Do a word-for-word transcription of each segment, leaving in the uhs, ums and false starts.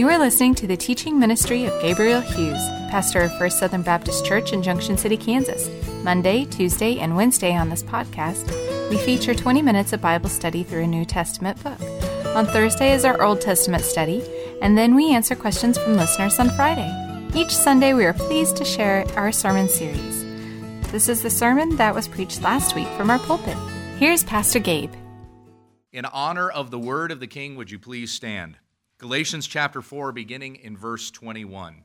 You are listening to the teaching ministry of Gabriel Hughes, pastor of First Southern Baptist Church in Junction City, Kansas. Monday, Tuesday, and Wednesday on this podcast, we feature twenty minutes of Bible study through a New Testament book. On Thursday is our Old Testament study, and then we answer questions from listeners on Friday. Each Sunday, we are pleased to share our sermon series. This is the sermon that was preached last week from our pulpit. Here's Pastor Gabe. In honor of the word of the King, would you please stand? Galatians chapter four, beginning in verse twenty-one.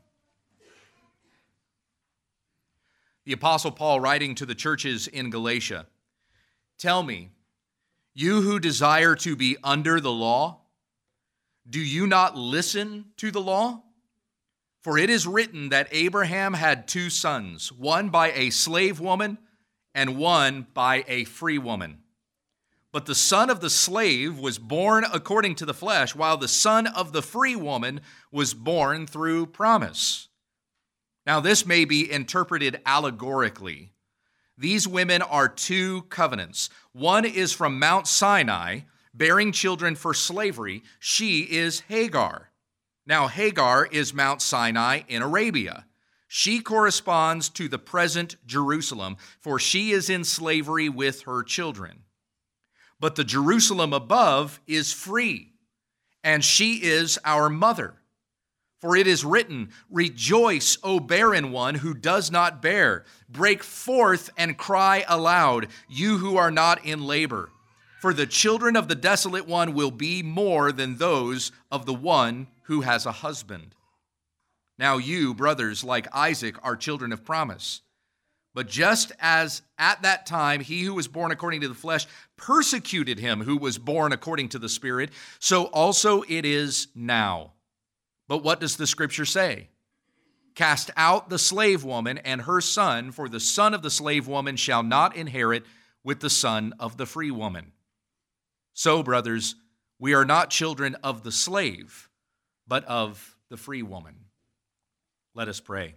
The Apostle Paul writing to the churches in Galatia, "Tell me, you who desire to be under the law, do you not listen to the law? For it is written that Abraham had two sons, one by a slave woman and one by a free woman. But the son of the slave was born according to the flesh, while the son of the free woman was born through promise. Now this may be interpreted allegorically. These women are two covenants. One is from Mount Sinai, bearing children for slavery. She is Hagar. Now Hagar is Mount Sinai in Arabia. She corresponds to the present Jerusalem, for she is in slavery with her children. But the Jerusalem above is free, and she is our mother. For it is written, 'Rejoice, O barren one who does not bear. Break forth and cry aloud, you who are not in labor. For the children of the desolate one will be more than those of the one who has a husband.' Now you, brothers, like Isaac, are children of promise. But just as at that time he who was born according to the flesh persecuted him who was born according to the Spirit, so also it is now. But what does the Scripture say? Cast out the slave woman and her son, for the son of the slave woman shall not inherit with the son of the free woman. So, brothers, we are not children of the slave, but of the free woman." Let us pray.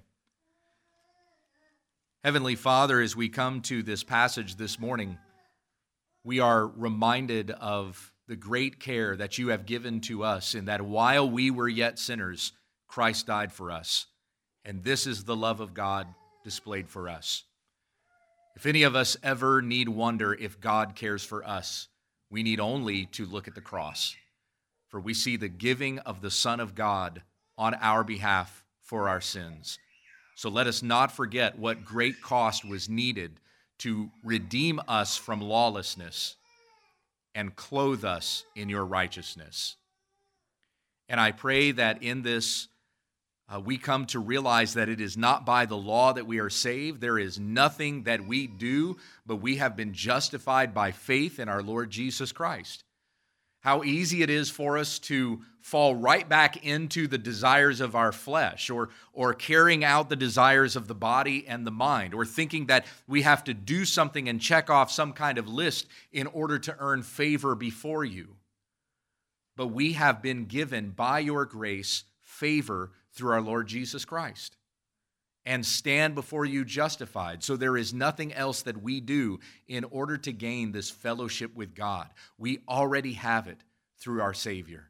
Heavenly Father, as we come to this passage this morning, we are reminded of the great care that you have given to us in that while we were yet sinners, Christ died for us. And this is the love of God displayed for us. If any of us ever need wonder if God cares for us, we need only to look at the cross. For we see the giving of the Son of God on our behalf for our sins. So let us not forget what great cost was needed to redeem us from lawlessness and clothe us in your righteousness. And I pray that in this uh, we come to realize that it is not by the law that we are saved. There is nothing that we do, but we have been justified by faith in our Lord Jesus Christ. How easy it is for us to fall right back into the desires of our flesh, or, or carrying out the desires of the body and the mind, or thinking that we have to do something and check off some kind of list in order to earn favor before you. But we have been given by your grace favor through our Lord Jesus Christ, and stand before you justified. So there is nothing else that we do in order to gain this fellowship with God. We already have it through our Savior.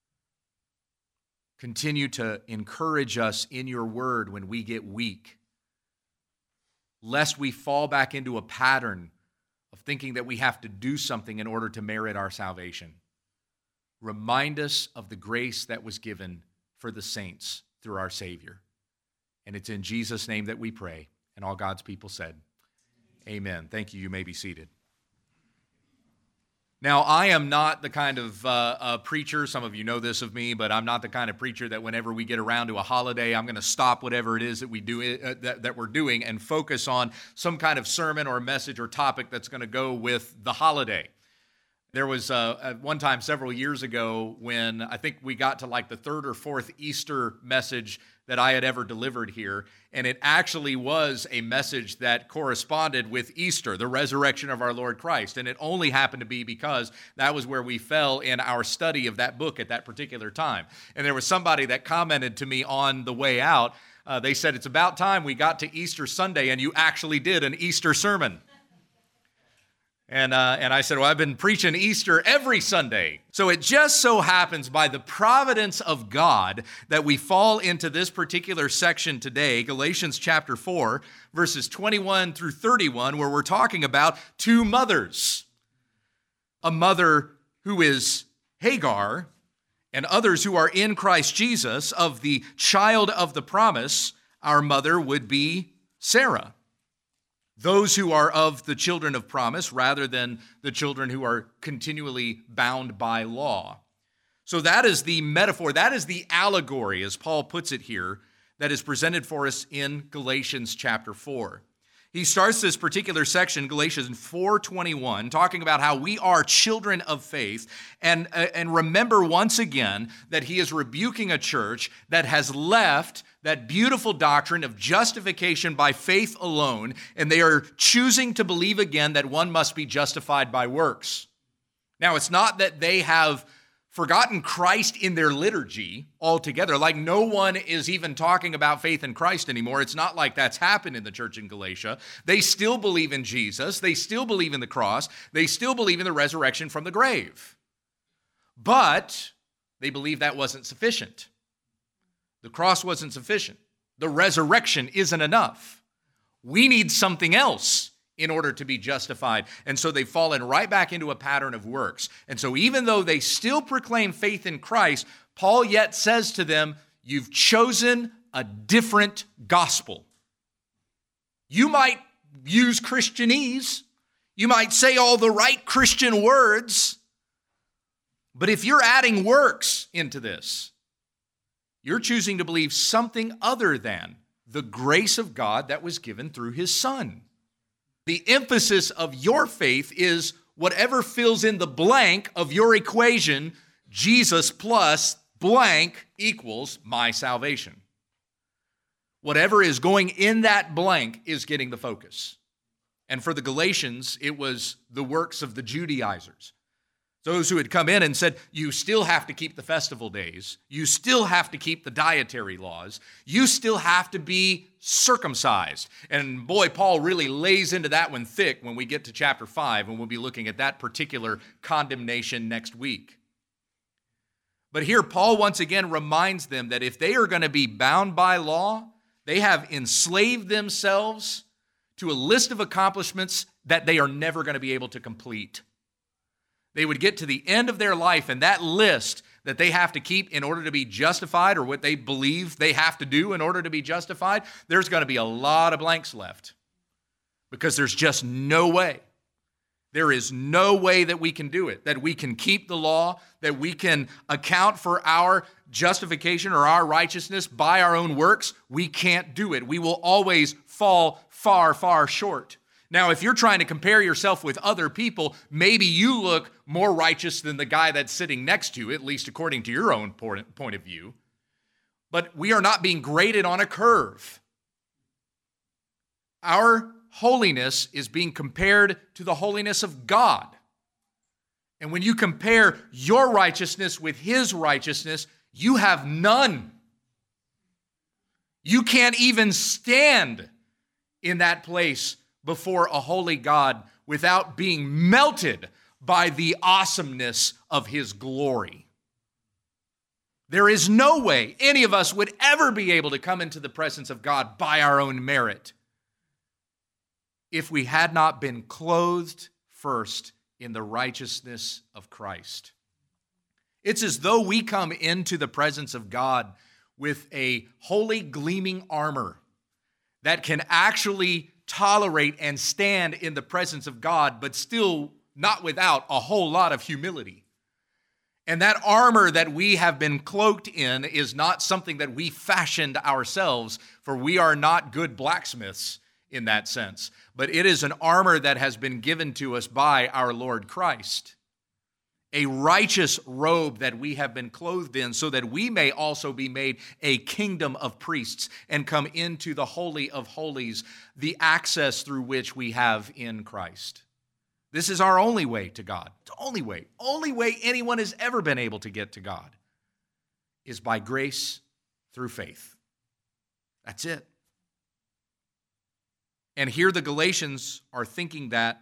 Continue to encourage us in your word when we get weak, lest we fall back into a pattern of thinking that we have to do something in order to merit our salvation. Remind us of the grace that was given for the saints through our Savior. And it's in Jesus' name that we pray. And all God's people said, amen. Thank you. You may be seated. Now, I am not the kind of uh, uh, preacher, some of you know this of me, but I'm not the kind of preacher that whenever we get around to a holiday, I'm going to stop whatever it is that, we do, uh, that, that we're doing and focus on some kind of sermon or message or topic that's going to go with the holiday. There was uh, at one time several years ago when I think we got to like the third or fourth Easter message that I had ever delivered here, and it actually was a message that corresponded with Easter, the resurrection of our Lord Christ, and it only happened to be because that was where we fell in our study of that book at that particular time. And there was somebody that commented to me on the way out, uh, they said, "It's about time we got to Easter Sunday and you actually did an Easter sermon." And, uh, and I said, well, I've been preaching Easter every Sunday. So it just so happens by the providence of God that we fall into this particular section today, Galatians chapter four, verses twenty-one through thirty-one, where we're talking about two mothers. A mother who is Hagar, and others who are in Christ Jesus. Of the child of the promise, our mother would be Sarah. Those who are of the children of promise rather than the children who are continually bound by law. So that is the metaphor, that is the allegory, as Paul puts it here, that is presented for us in Galatians chapter four. He starts this particular section, Galatians four twenty-one, talking about how we are children of faith. And, uh, and remember once again that he is rebuking a church that has left that beautiful doctrine of justification by faith alone, and they are choosing to believe again that one must be justified by works. Now, it's not that they have forgotten Christ in their liturgy altogether. Like no one is even talking about faith in Christ anymore. It's not like that's happened in the church in Galatia. They still believe in Jesus. They still believe in the cross. They still believe in the resurrection from the grave. But they believe that wasn't sufficient. The cross wasn't sufficient. The resurrection isn't enough. We need something else in order to be justified. And so they've fallen right back into a pattern of works. And so even though they still proclaim faith in Christ, Paul yet says to them, you've chosen a different gospel. You might use Christianese. You might say all the right Christian words. But if you're adding works into this, you're choosing to believe something other than the grace of God that was given through his Son. The emphasis of your faith is whatever fills in the blank of your equation, Jesus plus blank equals my salvation. Whatever is going in that blank is getting the focus. And for the Galatians, it was the works of the Judaizers. Those who had come in and said, you still have to keep the festival days. You still have to keep the dietary laws. You still have to be circumcised. And boy, Paul really lays into that one thick when we get to chapter five, and we'll be looking at that particular condemnation next week. But here, Paul once again reminds them that if they are going to be bound by law, they have enslaved themselves to a list of accomplishments that they are never going to be able to complete. They would get to the end of their life, and that list that they have to keep in order to be justified, or what they believe they have to do in order to be justified, there's going to be a lot of blanks left because there's just no way. There is no way that we can do it, that we can keep the law, that we can account for our justification or our righteousness by our own works. We can't do it. We will always fall far, far short. Now, if you're trying to compare yourself with other people, maybe you look more righteous than the guy that's sitting next to you, at least according to your own point of view. But we are not being graded on a curve. Our holiness is being compared to the holiness of God. And when you compare your righteousness with his righteousness, you have none. You can't even stand in that place before a holy God without being melted by the awesomeness of his glory. There is no way any of us would ever be able to come into the presence of God by our own merit if we had not been clothed first in the righteousness of Christ. It's as though we come into the presence of God with a holy gleaming armor that can actually tolerate and stand in the presence of God, but still not without a whole lot of humility. And that armor that we have been cloaked in is not something that we fashioned ourselves, for we are not good blacksmiths in that sense. But it is an armor that has been given to us by our Lord Christ. A righteous robe that we have been clothed in so that we may also be made a kingdom of priests and come into the Holy of Holies, the access through which we have in Christ. This is our only way to God. The only way, only way anyone has ever been able to get to God is by grace through faith. That's it. And here the Galatians are thinking that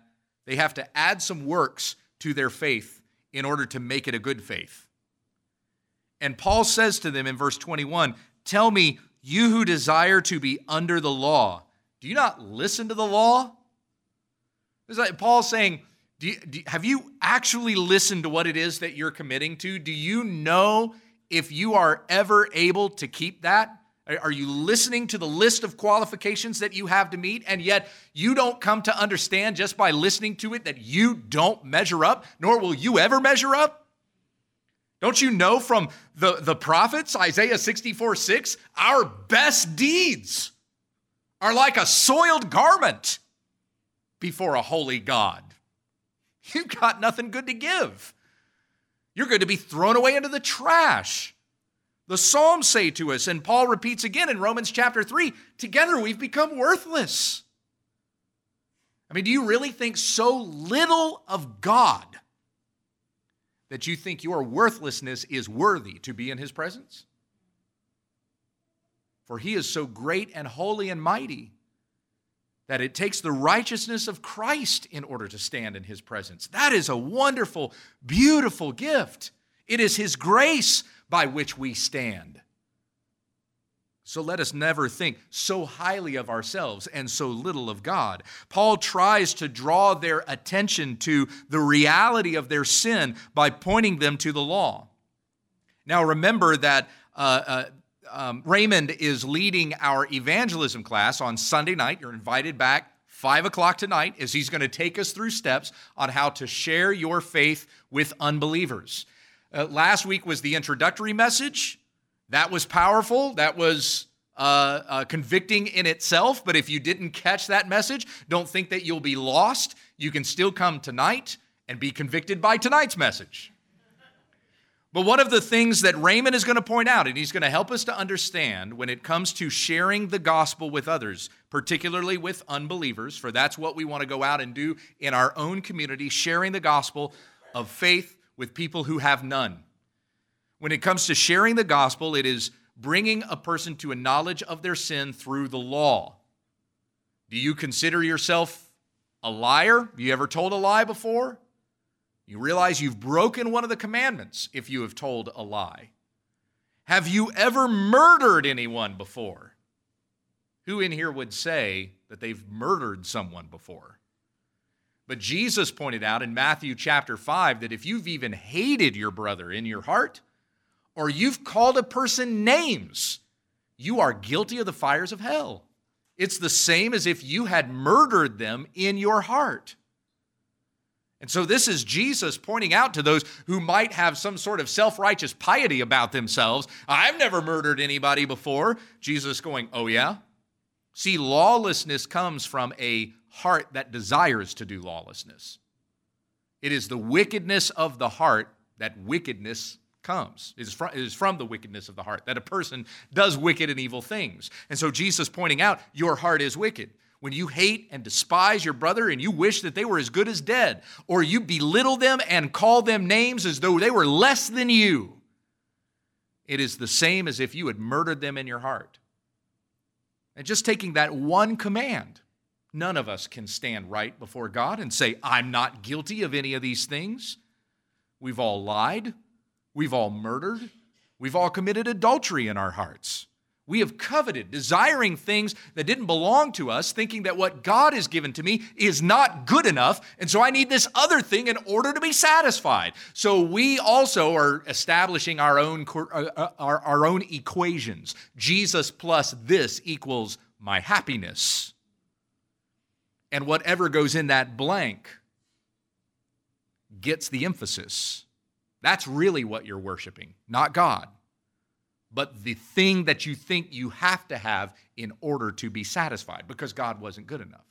They have to add some works to their faith in order to make it a good faith. And Paul says to them in verse twenty-one, tell me, you who desire to be under the law, do you not listen to the law? It's like Paul's saying, do you, do, have you actually listened to what it is that you're committing to? Do you know if you are ever able to keep that? Are you listening to the list of qualifications that you have to meet, and yet you don't come to understand just by listening to it that you don't measure up, nor will you ever measure up? Don't you know from the, the prophets, Isaiah sixty-four six, our best deeds are like a soiled garment before a holy God. You've got nothing good to give. You're going to be thrown away into the trash. The Psalms say to us, and Paul repeats again in Romans chapter three, together we've become worthless. I mean, do you really think so little of God that you think your worthlessness is worthy to be in his presence? For he is so great and holy and mighty that it takes the righteousness of Christ in order to stand in his presence. That is a wonderful, beautiful gift. It is his grace by which we stand. So let us never think so highly of ourselves and so little of God. Paul tries to draw their attention to the reality of their sin by pointing them to the law. Now remember that uh, uh, um, Raymond is leading our evangelism class on Sunday night. You're invited back five o'clock tonight as he's going to take us through steps on how to share your faith with unbelievers. Uh, last week was the introductory message. That was powerful. That was uh, uh, convicting in itself. But if you didn't catch that message, don't think that you'll be lost. You can still come tonight and be convicted by tonight's message. But one of the things that Raymond is going to point out, and he's going to help us to understand when it comes to sharing the gospel with others, particularly with unbelievers, for that's what we want to go out and do in our own community, sharing the gospel of faith with people who have none. When it comes to sharing the gospel, it is bringing a person to a knowledge of their sin through the law. Do you consider yourself a liar? Have you ever told a lie before? You realize you've broken one of the commandments if you have told a lie. Have you ever murdered anyone before? Who in here would say that they've murdered someone before? But Jesus pointed out in Matthew chapter five that if you've even hated your brother in your heart, or you've called a person names, you are guilty of the fires of hell. It's the same as if you had murdered them in your heart. And so this is Jesus pointing out to those who might have some sort of self-righteous piety about themselves. I've never murdered anybody before. Jesus going, oh yeah? See, lawlessness comes from a heart that desires to do lawlessness. It is the wickedness of the heart that wickedness comes. It is from, it is from the wickedness of the heart that a person does wicked and evil things. And so Jesus pointing out, your heart is wicked. When you hate and despise your brother and you wish that they were as good as dead, or you belittle them and call them names as though they were less than you, it is the same as if you had murdered them in your heart. And just taking that one command, none of us can stand right before God and say, I'm not guilty of any of these things. We've all lied. We've all murdered. We've all committed adultery in our hearts. We have coveted, desiring things that didn't belong to us, thinking that what God has given to me is not good enough, and so I need this other thing in order to be satisfied. So we also are establishing our own, our, our own equations. Jesus plus this equals my happiness. And whatever goes in that blank gets the emphasis. That's really what you're worshiping, not God, but the thing that you think you have to have in order to be satisfied, because God wasn't good enough.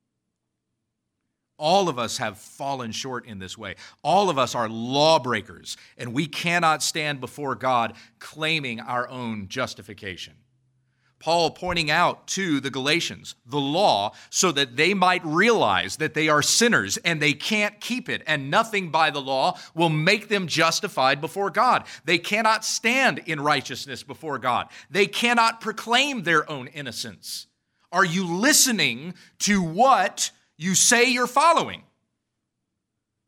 All of us have fallen short in this way. All of us are lawbreakers, and we cannot stand before God claiming our own justification. Paul pointing out to the Galatians the law so that they might realize that they are sinners and they can't keep it, and nothing by the law will make them justified before God. They cannot stand in righteousness before God. They cannot proclaim their own innocence. Are you listening to what you say you're following?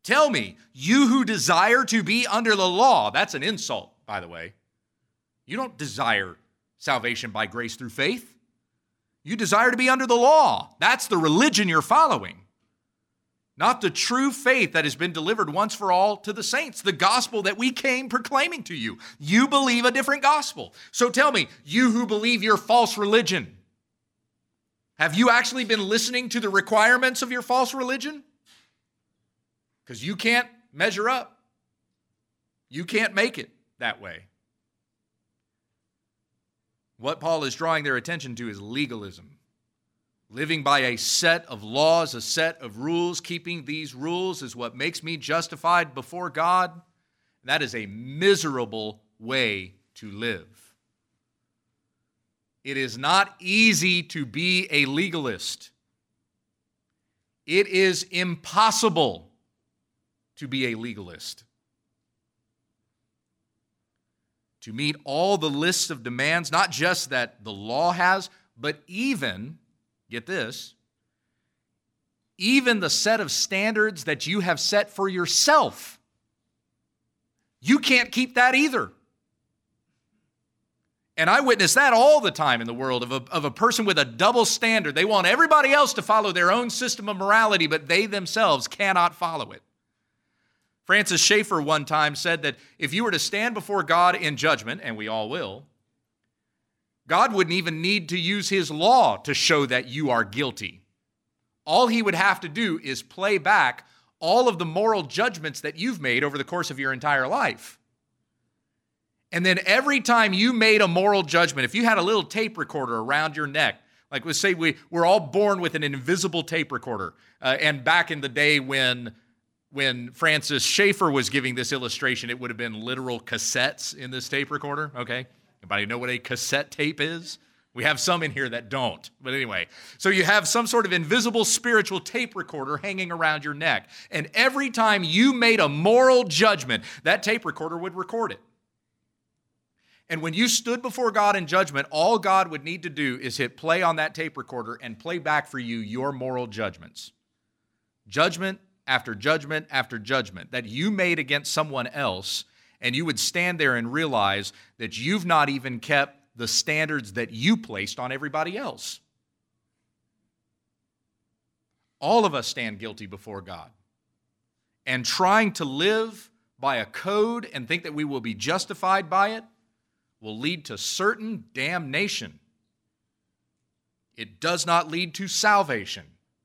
Tell me, you who desire to be under the law, that's an insult, by the way. You don't desire salvation by grace through faith. You desire to be under the law. That's the religion you're following, not the true faith that has been delivered once for all to the saints, the gospel that we came proclaiming to you. You believe a different gospel. So tell me, you who believe your false religion, have you actually been listening to the requirements of your false religion? Because you can't measure up. You can't make it that way. What Paul is drawing their attention to is legalism. Living by a set of laws, a set of rules, keeping these rules is what makes me justified before God. That is a miserable way to live. It is not easy to be a legalist. It is impossible to be a legalist. To meet all the lists of demands, not just that the law has, but even, get this, even the set of standards that you have set for yourself. You can't keep that either. And I witness that all the time in the world of a, of a person with a double standard. They want everybody else to follow their own system of morality, but they themselves cannot follow it. Francis Schaeffer one time said that if you were to stand before God in judgment, and we all will, God wouldn't even need to use his law to show that you are guilty. All he would have to do is play back all of the moral judgments that you've made over the course of your entire life. And then every time you made a moral judgment, if you had a little tape recorder around your neck, like let's say we, we're all born with an invisible tape recorder, uh, and back in the day when When Francis Schaeffer was giving this illustration, it would have been literal cassettes in this tape recorder, okay? Anybody know what a cassette tape is? We have some in here that don't. But anyway, so you have some sort of invisible spiritual tape recorder hanging around your neck. And every time you made a moral judgment, that tape recorder would record it. And when you stood before God in judgment, all God would need to do is hit play on that tape recorder and play back for you your moral judgments. Judgment after judgment after judgment that you made against someone else, and you would stand there and realize that you've not even kept the standards that you placed on everybody else. All of us stand guilty before God. And trying to live by a code and think that we will be justified by it will lead to certain damnation. It does not lead to salvation.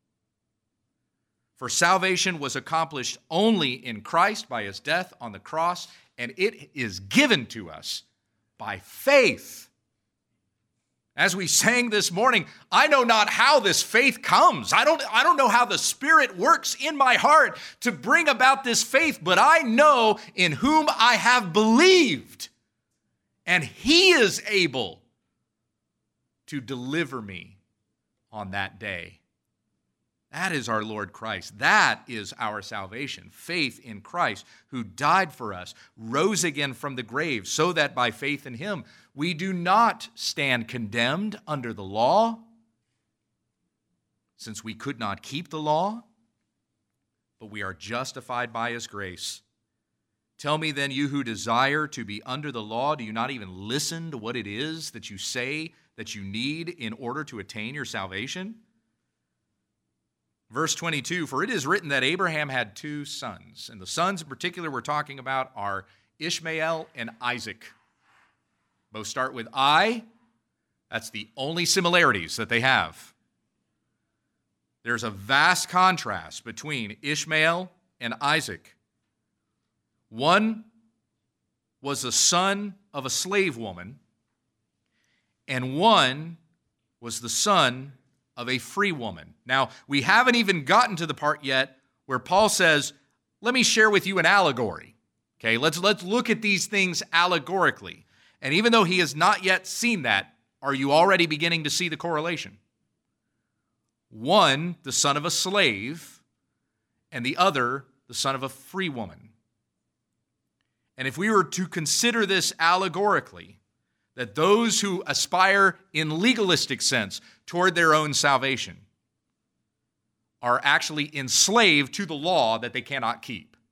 For salvation was accomplished only in Christ by his death on the cross, and it is given to us by faith. As we sang this morning, I know not how this faith comes. I don't, I don't know how the Spirit works in my heart to bring about this faith, but I know in whom I have believed, and he is able to deliver me on that day. That is our Lord Christ. That is our salvation. Faith in Christ, who died for us, rose again from the grave, so that by faith in him we do not stand condemned under the law, since we could not keep the law, but we are justified by his grace. Tell me then, you who desire to be under the law, do you not even listen to what it is that you say that you need in order to attain your salvation? Verse twenty-two, for it is written that Abraham had two sons, and the sons in particular we're talking about are Ishmael and Isaac. Both start with I. That's the only similarities that they have. There's a vast contrast between Ishmael and Isaac. One was the son of a slave woman, and one was the son of a free woman. Now, we haven't even gotten to the part yet where Paul says, let me share with you an allegory. Okay, let's, let's look at these things allegorically. And even though he has not yet seen that, are you already beginning to see the correlation? One, the son of a slave, and the other, the son of a free woman. And if we were to consider this allegorically, that those who aspire in legalistic sense toward their own salvation are actually enslaved to the law that they cannot keep.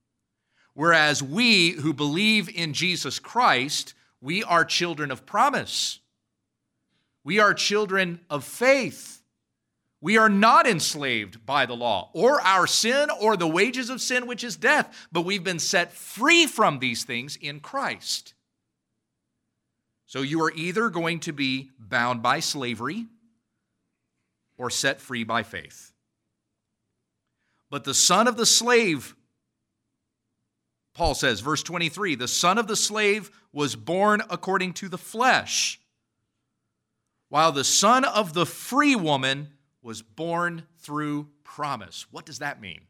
Whereas we who believe in Jesus Christ, we are children of promise. We are children of faith. We are not enslaved by the law or our sin or the wages of sin, which is death, but we've been set free from these things in Christ. So you are either going to be bound by slavery or set free by faith. But the son of the slave, Paul says, verse twenty-three, the son of the slave was born according to the flesh, while the son of the free woman was born through promise. What does that mean?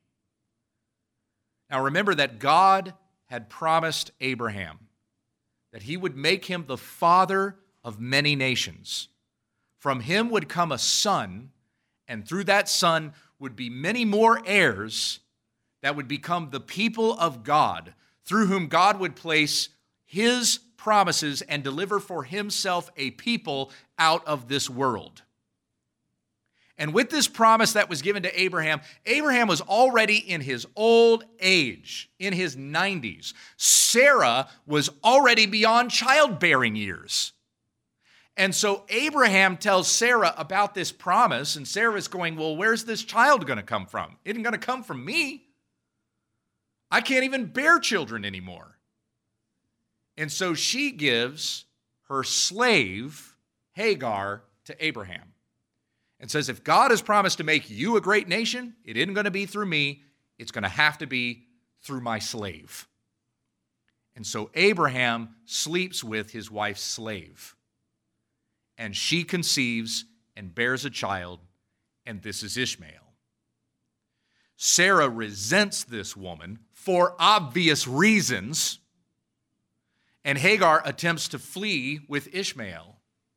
Now remember that God had promised Abraham that he would make him the father of many nations. From him would come a son, and through that son would be many more heirs that would become the people of God, through whom God would place his promises and deliver for himself a people out of this world. And with this promise that was given to Abraham, Abraham was already in his old age, in his nineties. Sarah was already beyond childbearing years. And so Abraham tells Sarah about this promise, and Sarah's going, well, where's this child going to come from? It isn't going to come from me. I can't even bear children anymore. And so she gives her slave, Hagar, to Abraham and says, if God has promised to make you a great nation, it isn't going to be through me. It's going to have to be through my slave. And so Abraham sleeps with his wife's slave. And she conceives and bears a child, and this is Ishmael. Sarah resents this woman for obvious reasons, and Hagar attempts to flee with Ishmael.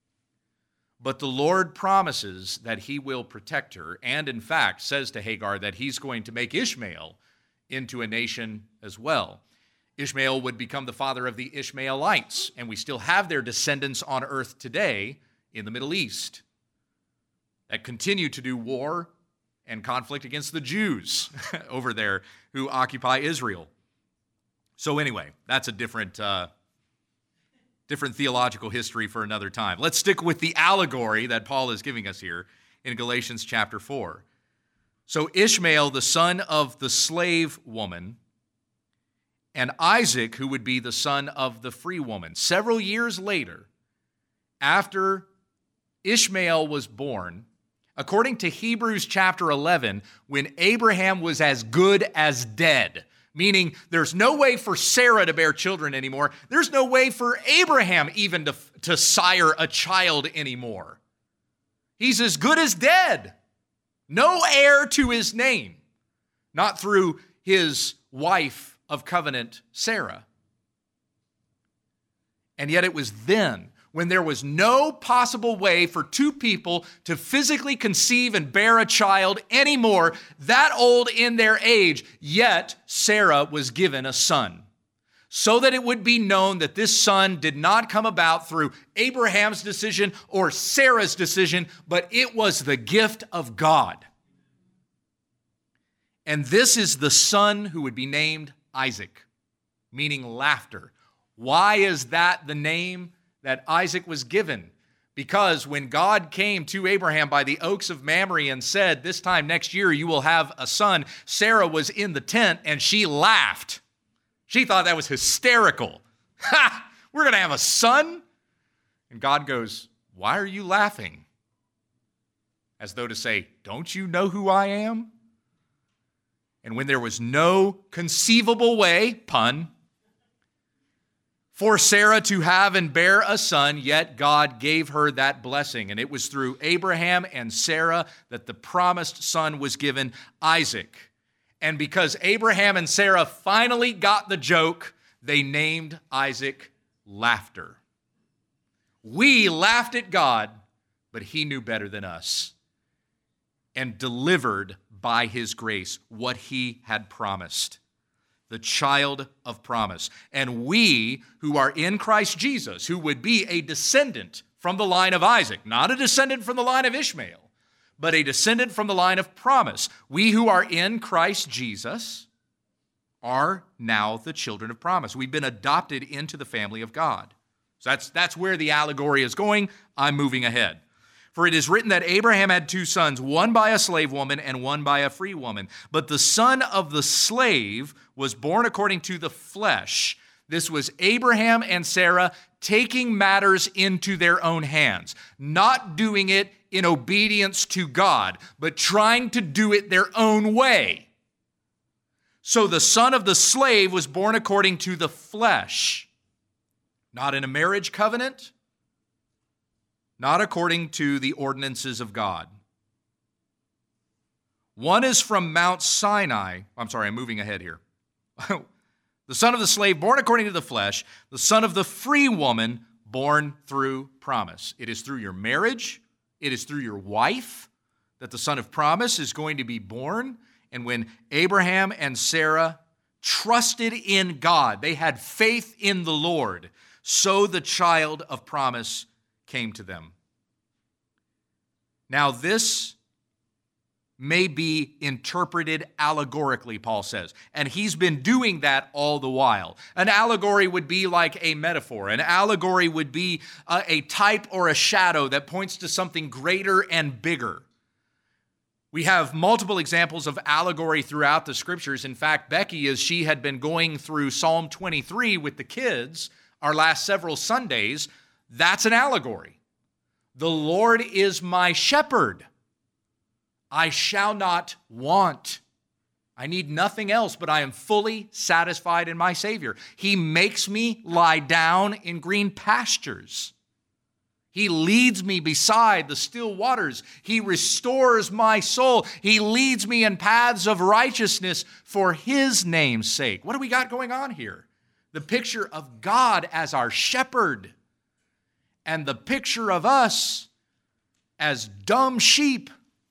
But the Lord promises that he will protect her, and in fact says to Hagar that he's going to make Ishmael into a nation as well. Ishmael would become the father of the Ishmaelites, and we still have their descendants on earth today in the Middle East that continue to do war and conflict against the Jews over there who occupy Israel. So anyway, that's a different uh, different theological history for another time. Let's stick with the allegory that Paul is giving us here in Galatians chapter four. So Ishmael, the son of the slave woman, and Isaac, who would be the son of the free woman. Several years later, after Ishmael was born, according to Hebrews chapter eleven, when Abraham was as good as dead, meaning there's no way for Sarah to bear children anymore. There's no way for Abraham even to, to sire a child anymore. He's as good as dead. No heir to his name, not through his wife of covenant, Sarah. And yet it was then, when there was no possible way for two people to physically conceive and bear a child anymore, that old in their age, yet Sarah was given a son, so that it would be known that this son did not come about through Abraham's decision or Sarah's decision, but it was the gift of God. And this is the son who would be named Isaac, meaning laughter. Why is that the name that Isaac was given? Because when God came to Abraham by the oaks of Mamre and said, this time next year you will have a son, Sarah was in the tent and she laughed. She thought that was hysterical. Ha! We're going to have a son? And God goes, why are you laughing? As though to say, don't you know who I am? And when there was no conceivable way, pun, for Sarah to have and bear a son, yet God gave her that blessing. And it was through Abraham and Sarah that the promised son was given, Isaac. And because Abraham and Sarah finally got the joke, they named Isaac Laughter. We laughed at God, but he knew better than us and delivered by his grace what he had promised. The child of promise. And we who are in Christ Jesus, who would be a descendant from the line of Isaac, not a descendant from the line of Ishmael, but a descendant from the line of promise. We who are in Christ Jesus are now the children of promise. We've been adopted into the family of God. So that's, that's where the allegory is going. I'm moving ahead. For it is written that Abraham had two sons, one by a slave woman and one by a free woman. But the son of the slave was born according to the flesh. This was Abraham and Sarah taking matters into their own hands, not doing it in obedience to God, but trying to do it their own way. So the son of the slave was born according to the flesh, not in a marriage covenant, not according to the ordinances of God. One is from Mount Sinai. I'm sorry, I'm moving ahead here. The son of the slave born according to the flesh, the son of the free woman born through promise. It is through your marriage, it is through your wife that the son of promise is going to be born. And when Abraham and Sarah trusted in God, they had faith in the Lord, so the child of promise came to them. Now this may be interpreted allegorically, Paul says, and he's been doing that all the while. An allegory would be like a metaphor. An allegory would be a, a type or a shadow that points to something greater and bigger. We have multiple examples of allegory throughout the scriptures. In fact, Becky, as she had been going through Psalm twenty-three with the kids our last several Sundays, that's an allegory. The Lord is my shepherd. I shall not want. I need nothing else, but I am fully satisfied in my Savior. He makes me lie down in green pastures. He leads me beside the still waters. He restores my soul. He leads me in paths of righteousness for His name's sake. What do we got going on here? The picture of God as our shepherd and the picture of us as dumb sheep.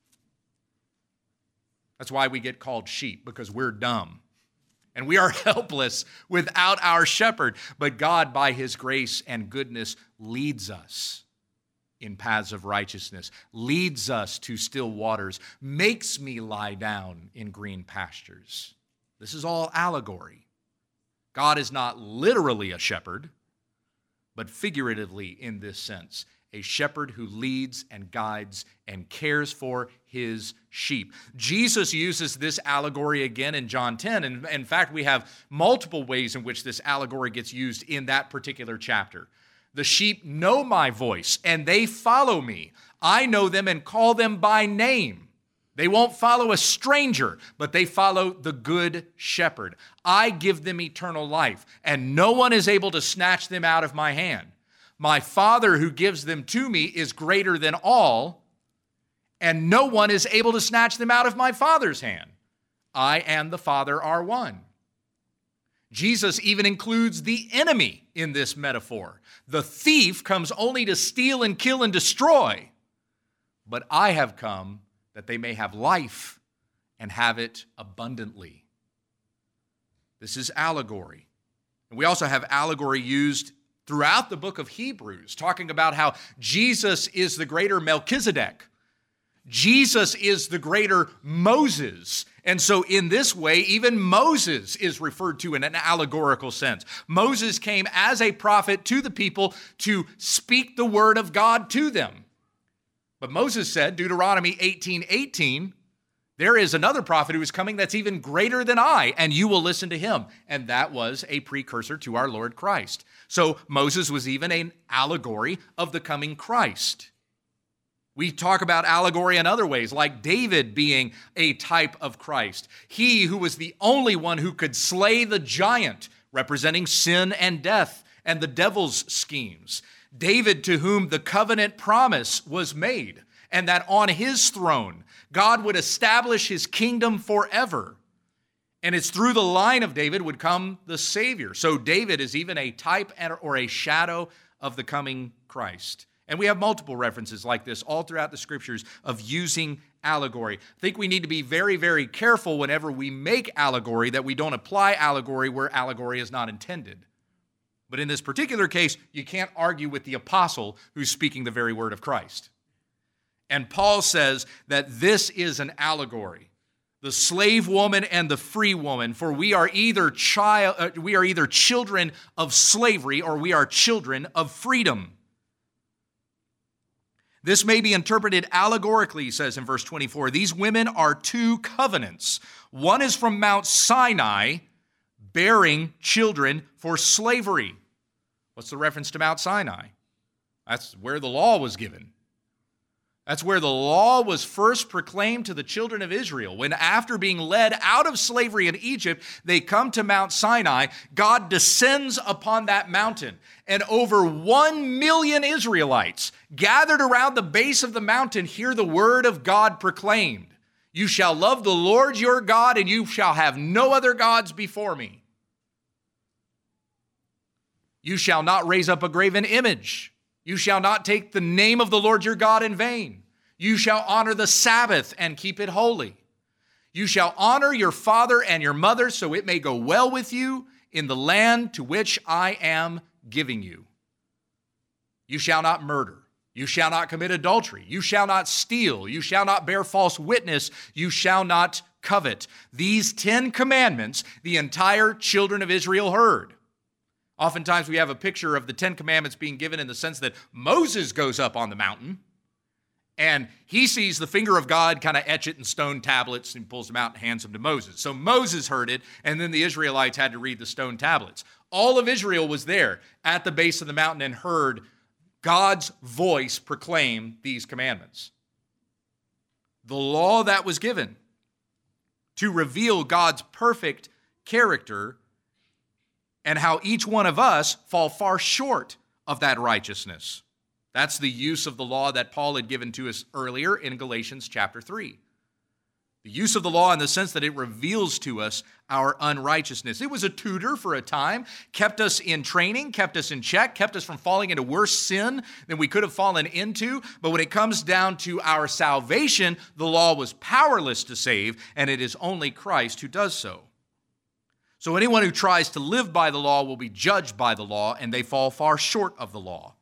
That's why we get called sheep, because we're dumb. And we are helpless without our shepherd. But God, by His grace and goodness, leads us in paths of righteousness, leads us to still waters, makes me lie down in green pastures. This is all allegory. God is not literally a shepherd, but figuratively in this sense, a shepherd who leads and guides and cares for His sheep. Jesus uses this allegory again in John ten. And in fact, we have multiple ways in which this allegory gets used in that particular chapter. The sheep know my voice and they follow me. I know them and call them by name. They won't follow a stranger, but they follow the good shepherd. I give them eternal life, and no one is able to snatch them out of my hand. My Father who gives them to me is greater than all, and no one is able to snatch them out of my Father's hand. I and the Father are one. Jesus even includes the enemy in this metaphor. The thief comes only to steal and kill and destroy, but I have come that they may have life and have it abundantly. This is allegory. And we also have allegory used throughout the book of Hebrews, talking about how Jesus is the greater Melchizedek. Jesus is the greater Moses. And so in this way, even Moses is referred to in an allegorical sense. Moses came as a prophet to the people to speak the word of God to them. But Moses said, Deuteronomy eighteen eighteen, there is another prophet who is coming that's even greater than I, and you will listen to him. And that was a precursor to our Lord Christ. So Moses was even an allegory of the coming Christ. We talk about allegory in other ways, like David being a type of Christ. He who was the only one who could slay the giant, representing sin and death and the devil's schemes. David, to whom the covenant promise was made, and that on his throne, God would establish His kingdom forever. And it's through the line of David would come the Savior. So David is even a type or a shadow of the coming Christ. And we have multiple references like this all throughout the scriptures of using allegory. I think we need to be very, very careful whenever we make allegory that we don't apply allegory where allegory is not intended. But in this particular case, you can't argue with the apostle who's speaking the very word of Christ. And Paul says that this is an allegory. the slave woman and the free woman, for we are either child, uh, we are either children of slavery or we are children of freedom. This may be interpreted allegorically, he says in verse twenty-four. These women are two covenants. One is from Mount Sinai, bearing children for slavery. What's the reference to Mount Sinai? That's where the law was given. That's where the law was first proclaimed to the children of Israel. When after being led out of slavery in Egypt, they come to Mount Sinai, God descends upon that mountain, and over one million Israelites gathered around the base of the mountain hear the word of God proclaimed. You shall love the Lord your God, and you shall have no other gods before me. You shall not raise up a graven image. You shall not take the name of the Lord your God in vain. You shall honor the Sabbath and keep it holy. You shall honor your father and your mother, so it may go well with you in the land to which I am giving you. You shall not murder. You shall not commit adultery. You shall not steal. You shall not bear false witness. You shall not covet. These Ten Commandments the entire children of Israel heard. Oftentimes we have a picture of the Ten Commandments being given in the sense that Moses goes up on the mountain and he sees the finger of God kind of etch it in stone tablets and pulls them out and hands them to Moses. So Moses heard it, and then the Israelites had to read the stone tablets. All of Israel was there at the base of the mountain and heard God's voice proclaim these commandments. The law that was given to reveal God's perfect character and how each one of us fall far short of that righteousness. That's the use of the law that Paul had given to us earlier in Galatians chapter three. The use of the law in the sense that it reveals to us our unrighteousness. It was a tutor for a time, kept us in training, kept us in check, kept us from falling into worse sin than we could have fallen into. But when it comes down to our salvation, the law was powerless to save, and it is only Christ who does so. So anyone who tries to live by the law will be judged by the law, and they fall far short of the law.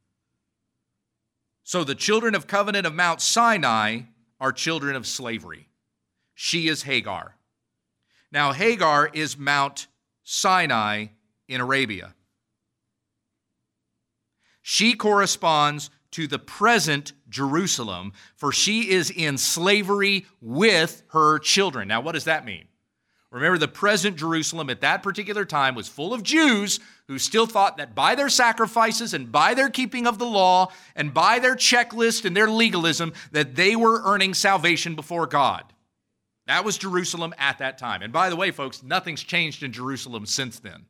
So the children of covenant of Mount Sinai are children of slavery. She is Hagar. Now Hagar is Mount Sinai in Arabia. She corresponds to the present Jerusalem, for she is in slavery with her children. Now what does that mean? Remember, the present Jerusalem at that particular time was full of Jews who still thought that by their sacrifices and by their keeping of the law and by their checklist and their legalism, that they were earning salvation before God. That was Jerusalem at that time. And by the way, folks, nothing's changed in Jerusalem since then.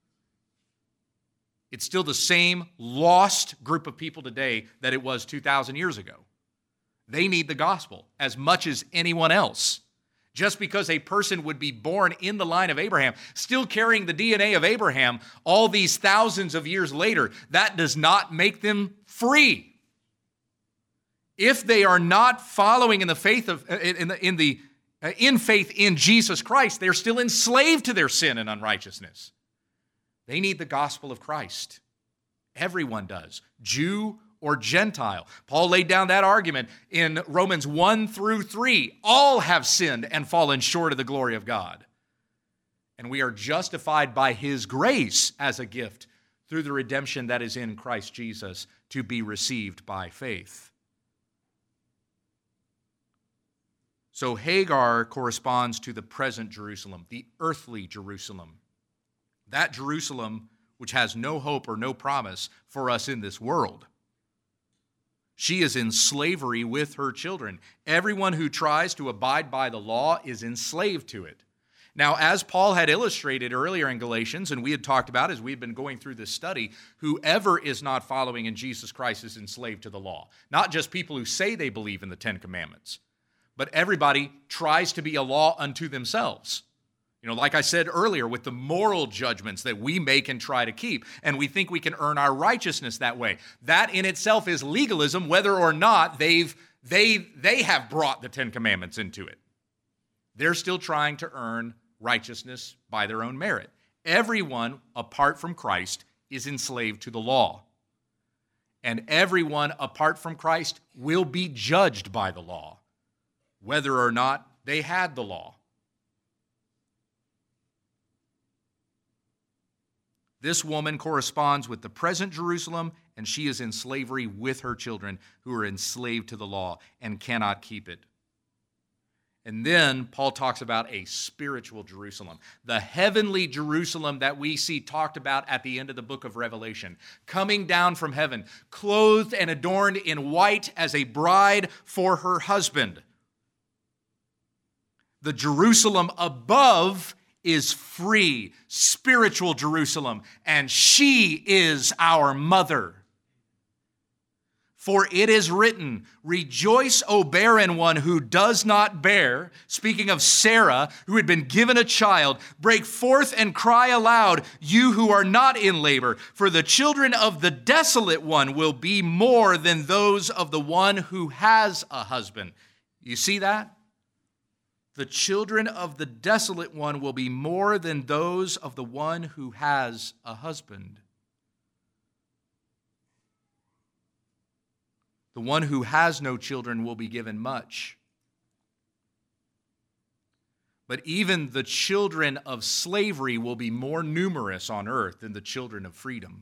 It's still the same lost group of people today that it was two thousand years ago. They need the gospel as much as anyone else. Just because a person would be born in the line of Abraham, still carrying the D N A of Abraham all these thousands of years later, that does not make them free. If they are not following in the faith of in the in the in faith in Jesus Christ, they're still enslaved to their sin and unrighteousness. They need the gospel of Christ. Everyone does, Jew or Gentile. Paul laid down that argument in Romans one through three. All have sinned and fallen short of the glory of God. And we are justified by his grace as a gift through the redemption that is in Christ Jesus to be received by faith. So Hagar corresponds to the present Jerusalem, the earthly Jerusalem. That Jerusalem which has no hope or no promise for us in this world. She is in slavery with her children. Everyone who tries to abide by the law is enslaved to it. Now, as Paul had illustrated earlier in Galatians, and we had talked about as we've been going through this study, whoever is not following in Jesus Christ is enslaved to the law. Not just people who say they believe in the Ten Commandments, but everybody tries to be a law unto themselves. You know, like I said earlier, with the moral judgments that we make and try to keep, and we think we can earn our righteousness that way. That in itself is legalism, whether or not they've they they have brought the Ten Commandments into it. They're still trying to earn righteousness by their own merit. Everyone apart from Christ is enslaved to the law. And everyone apart from Christ will be judged by the law, whether or not They had the law. This woman corresponds with the present Jerusalem, and she is in slavery with her children who are enslaved to the law and cannot keep it. And then Paul talks about a spiritual Jerusalem, the heavenly Jerusalem that we see talked about at the end of the book of Revelation, coming down from heaven, clothed and adorned in white as a bride for her husband. The Jerusalem above is free, spiritual Jerusalem, and she is our mother. For it is written, rejoice, O barren one who does not bear, speaking of Sarah, who had been given a child, break forth and cry aloud, you who are not in labor, for the children of the desolate one will be more than those of the one who has a husband. You see that? The children of the desolate one will be more than those of the one who has a husband. The one who has no children will be given much. But even the children of slavery will be more numerous on earth than the children of freedom.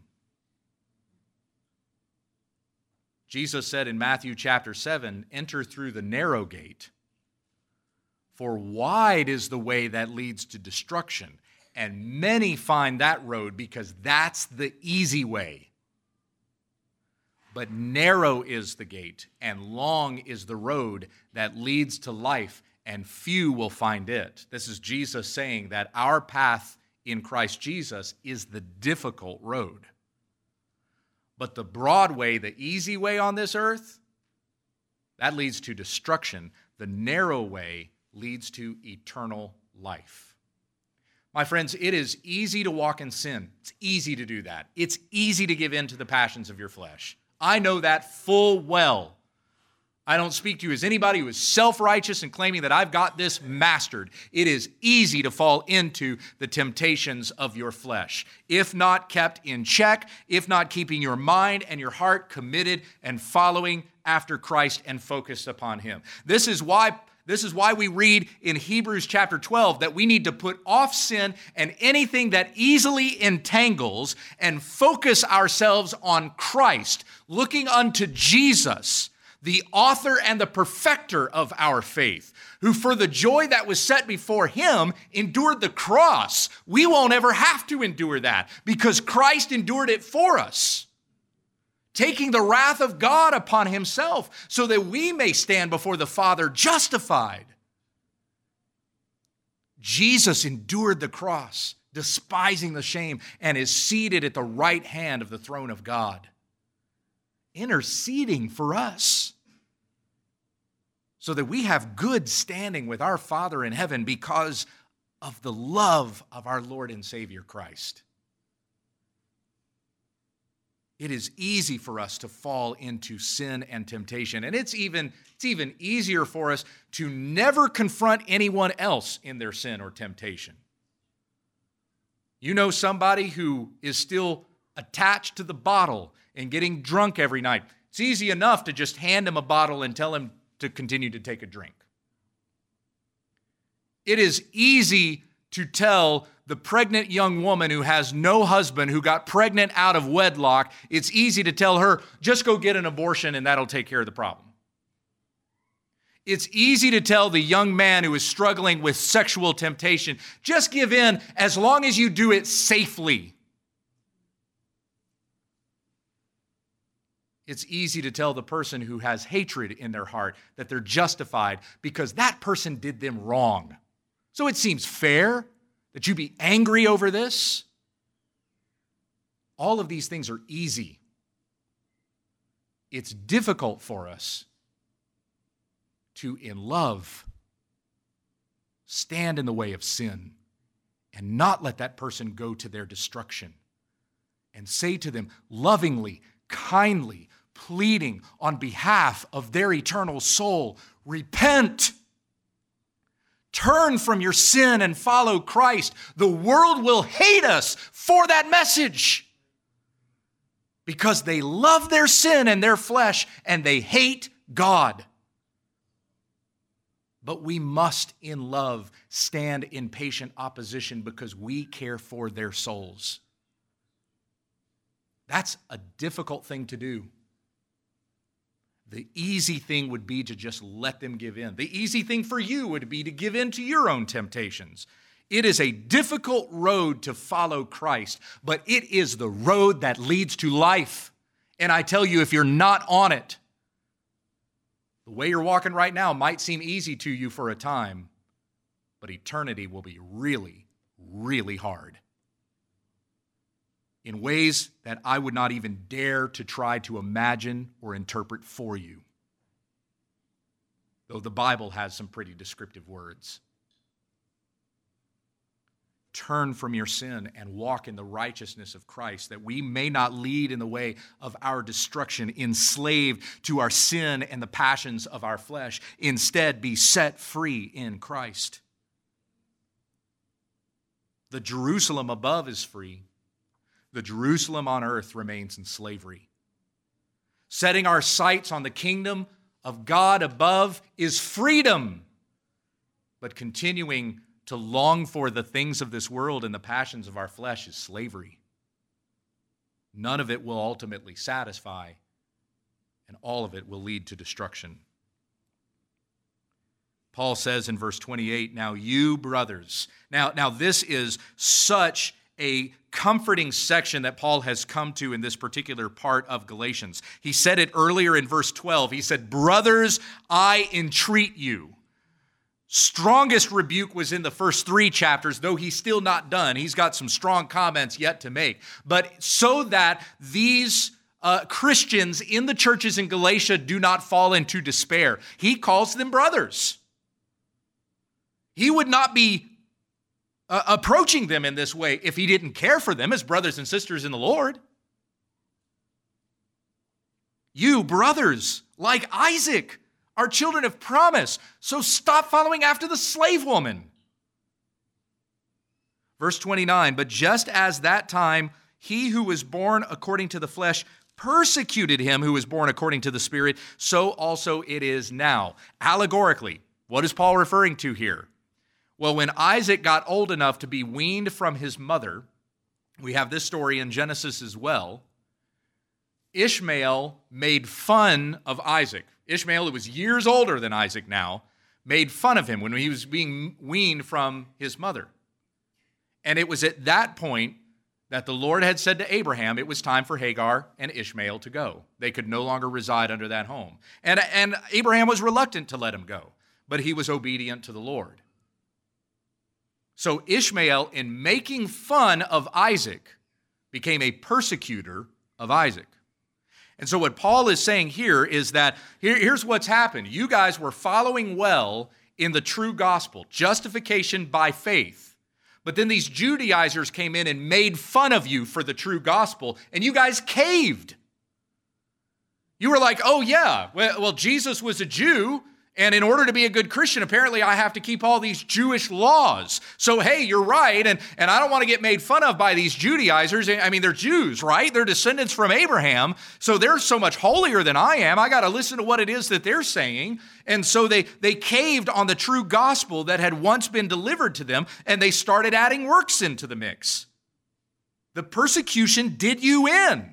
Jesus said in Matthew chapter seven, enter through the narrow gate. For wide is the way that leads to destruction, and many find that road because that's the easy way. But narrow is the gate, and long is the road that leads to life, and few will find it. This is Jesus saying that our path in Christ Jesus is the difficult road. But the broad way, the easy way on this earth, that leads to destruction. The narrow way leads to eternal life. My friends, it is easy to walk in sin. It's easy to do that. It's easy to give in to the passions of your flesh. I know that full well. I don't speak to you as anybody who is self-righteous and claiming that I've got this mastered. It is easy to fall into the temptations of your flesh, if not kept in check, if not keeping your mind and your heart committed and following after Christ and focused upon Him. This is why This is why we read in Hebrews chapter twelve that we need to put off sin and anything that easily entangles and focus ourselves on Christ, looking unto Jesus, the author and the perfecter of our faith, who for the joy that was set before Him endured the cross. We won't ever have to endure that because Christ endured it for us, taking the wrath of God upon Himself so that we may stand before the Father justified. Jesus endured the cross, despising the shame, and is seated at the right hand of the throne of God, interceding for us so that we have good standing with our Father in heaven because of the love of our Lord and Savior Christ. It is easy for us to fall into sin and temptation, and it's even, it's even easier for us to never confront anyone else in their sin or temptation. You know somebody who is still attached to the bottle and getting drunk every night. It's easy enough to just hand him a bottle and tell him to continue to take a drink. It is easy to tell the pregnant young woman who has no husband, who got pregnant out of wedlock, it's easy to tell her, just go get an abortion and that'll take care of the problem. It's easy to tell the young man who is struggling with sexual temptation, just give in as long as you do it safely. It's easy to tell the person who has hatred in their heart that they're justified because that person did them wrong. So it seems fair that you be angry over this. All of these things are easy. It's difficult for us to, in love, stand in the way of sin and not let that person go to their destruction, and say to them lovingly, kindly, pleading on behalf of their eternal soul, repent. Turn from your sin and follow Christ. The world will hate us for that message because they love their sin and their flesh and they hate God. But we must, in love, stand in patient opposition because we care for their souls. That's a difficult thing to do. The easy thing would be to just let them give in. The easy thing for you would be to give in to your own temptations. It is a difficult road to follow Christ, but it is the road that leads to life. And I tell you, if you're not on it, the way you're walking right now might seem easy to you for a time, but eternity will be really, really hard in ways that I would not even dare to try to imagine or interpret for you, though the Bible has some pretty descriptive words. Turn from your sin and walk in the righteousness of Christ, that we may not lead in the way of our destruction, enslaved to our sin and the passions of our flesh. Instead, be set free in Christ. The Jerusalem above is free. The Jerusalem on earth remains in slavery. Setting our sights on the kingdom of God above is freedom, but continuing to long for the things of this world and the passions of our flesh is slavery. None of it will ultimately satisfy, and all of it will lead to destruction. Paul says in verse twenty-eight, now you brothers. Now, now this is such a comforting section that Paul has come to in this particular part of Galatians. He said it earlier in verse twelve. He said, brothers, I entreat you. Strongest rebuke was in the first three chapters, though he's still not done. He's got some strong comments yet to make. But so that these uh, Christians in the churches in Galatia do not fall into despair, he calls them brothers. He would not be uh, approaching them in this way if he didn't care for them as brothers and sisters in the Lord. You brothers, like Isaac, are children of promise, so stop following after the slave woman. Verse twenty-nine, but just as that time he who was born according to the flesh persecuted him who was born according to the Spirit, so also it is now. Allegorically, what is Paul referring to here? Well, when Isaac got old enough to be weaned from his mother, we have this story in Genesis as well, Ishmael made fun of Isaac. Ishmael, who was years older than Isaac now, made fun of him when he was being weaned from his mother. And it was at that point that the Lord had said to Abraham, it was time for Hagar and Ishmael to go. They could no longer reside under that home. And, and Abraham was reluctant to let him go, but he was obedient to the Lord. So Ishmael, in making fun of Isaac, became a persecutor of Isaac. And so what Paul is saying here is that here, here's what's happened. You guys were following well in the true gospel, justification by faith. But then these Judaizers came in and made fun of you for the true gospel, and you guys caved. You were like, oh yeah, well, well Jesus was a Jew, and in order to be a good Christian, apparently I have to keep all these Jewish laws. So, hey, you're right, and, and I don't want to get made fun of by these Judaizers. I mean, they're Jews, right? They're descendants from Abraham, so they're so much holier than I am. I got to listen to what it is that they're saying. And so they, they caved on the true gospel that had once been delivered to them, and they started adding works into the mix. The persecution did you in.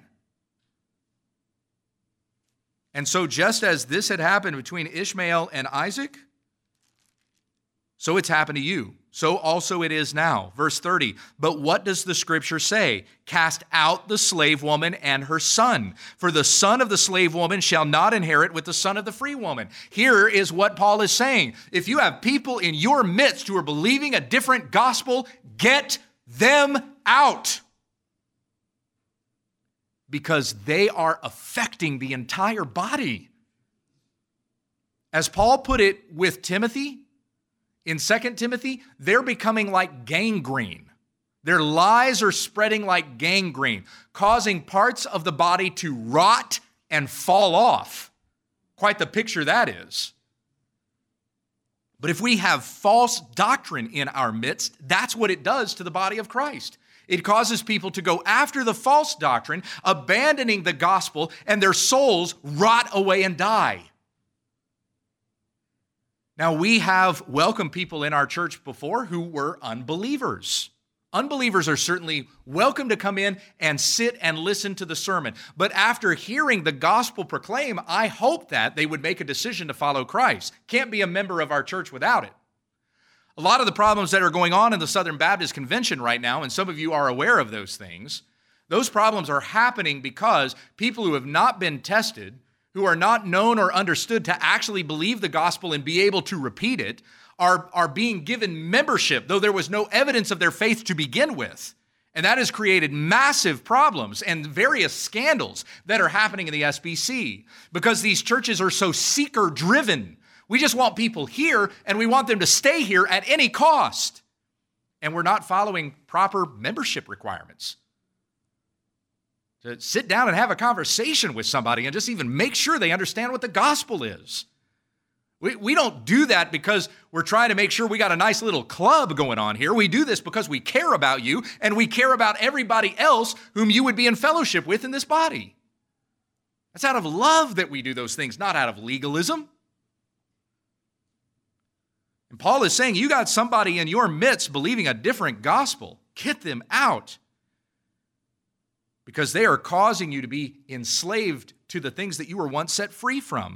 And so just as this had happened between Ishmael and Isaac, so it's happened to you. So also it is now. Verse thirty, but what does the scripture say? Cast out the slave woman and her son, for the son of the slave woman shall not inherit with the son of the free woman. Here is what Paul is saying. If you have people in your midst who are believing a different gospel, get them out. Because they are affecting the entire body. As Paul put it with Timothy, in Second Timothy, they're becoming like gangrene. Their lies are spreading like gangrene, causing parts of the body to rot and fall off. Quite the picture that is. But if we have false doctrine in our midst, that's what it does to the body of Christ. It causes people to go after the false doctrine, abandoning the gospel, and their souls rot away and die. Now, we have welcomed people in our church before who were unbelievers. Unbelievers are certainly welcome to come in and sit and listen to the sermon. But after hearing the gospel proclaimed, I hope that they would make a decision to follow Christ. Can't be a member of our church without it. A lot of the problems that are going on in the Southern Baptist Convention right now, and some of you are aware of those things, those problems are happening because people who have not been tested, who are not known or understood to actually believe the gospel and be able to repeat it, are, are being given membership, though there was no evidence of their faith to begin with. And that has created massive problems and various scandals that are happening in the S B C because these churches are so seeker-driven. We just want people here, and we want them to stay here at any cost. And we're not following proper membership requirements. To sit down and have a conversation with somebody and just even make sure they understand what the gospel is. We, we don't do that because we're trying to make sure we got a nice little club going on here. We do this because we care about you and we care about everybody else whom you would be in fellowship with in this body. That's out of love that we do those things, not out of legalism. And Paul is saying, you got somebody in your midst believing a different gospel. Get them out. Because they are causing you to be enslaved to the things that you were once set free from.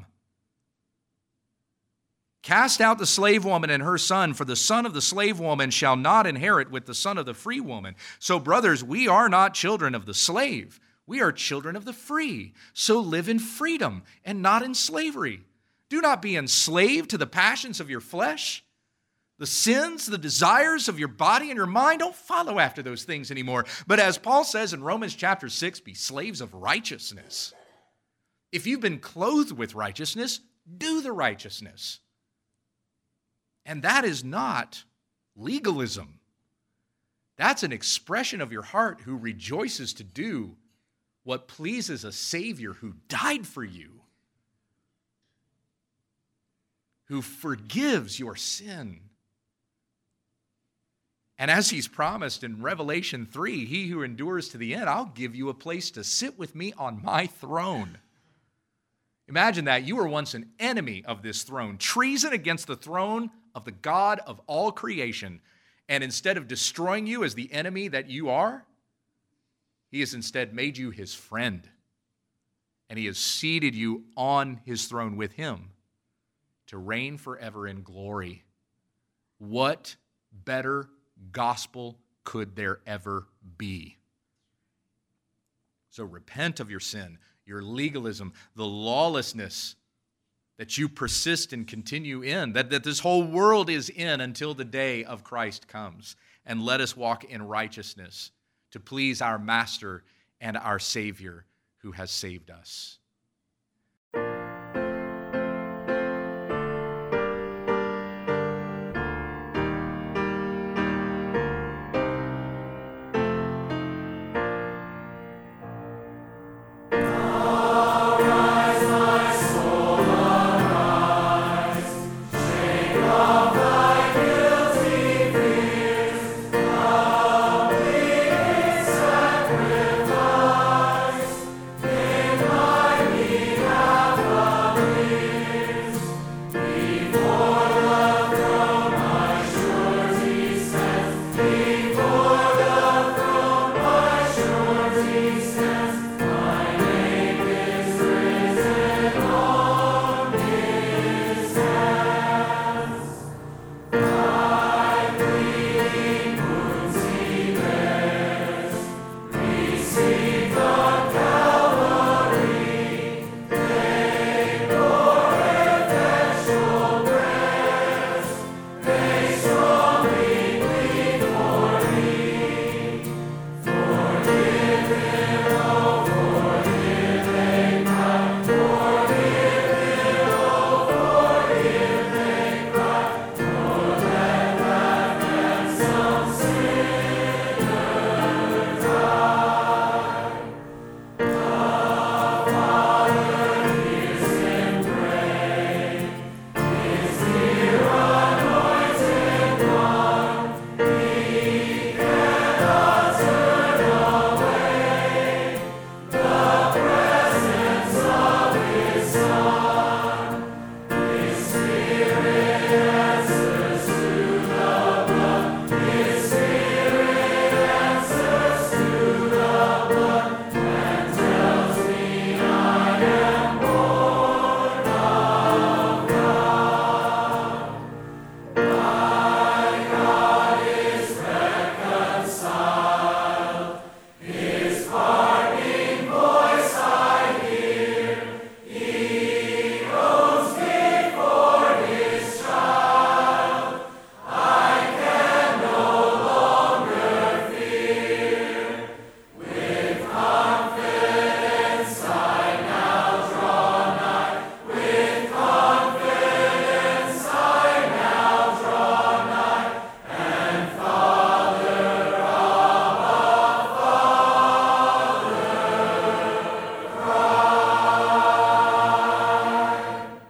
Cast out the slave woman and her son, for the son of the slave woman shall not inherit with the son of the free woman. So, brothers, we are not children of the slave. We are children of the free. So live in freedom and not in slavery. Do not be enslaved to the passions of your flesh. The sins, the desires of your body and your mind, don't follow after those things anymore. But as Paul says in Romans chapter six, be slaves of righteousness. If you've been clothed with righteousness, do the righteousness. And that is not legalism. That's an expression of your heart who rejoices to do what pleases a Savior who died for you, who forgives your sin. And as he's promised in Revelation three, he who endures to the end, I'll give you a place to sit with me on my throne. Imagine that. You were once an enemy of this throne, treason against the throne of the God of all creation. And instead of destroying you as the enemy that you are, he has instead made you his friend. And he has seated you on his throne with him to reign forever in glory. What better gospel could there ever be? So repent of your sin, your legalism, the lawlessness that you persist and continue in, that, that this whole world is in until the day of Christ comes. And let us walk in righteousness to please our Master and our Savior who has saved us. My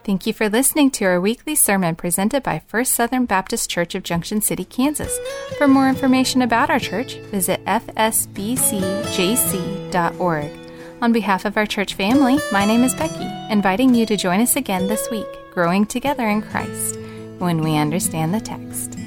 Thank you for listening to our weekly sermon presented by First Southern Baptist Church of Junction City, Kansas. For more information about our church, visit f s b c j c dot org. On behalf of our church family, my name is Becky, inviting you to join us again this week, growing together in Christ, when we understand the text.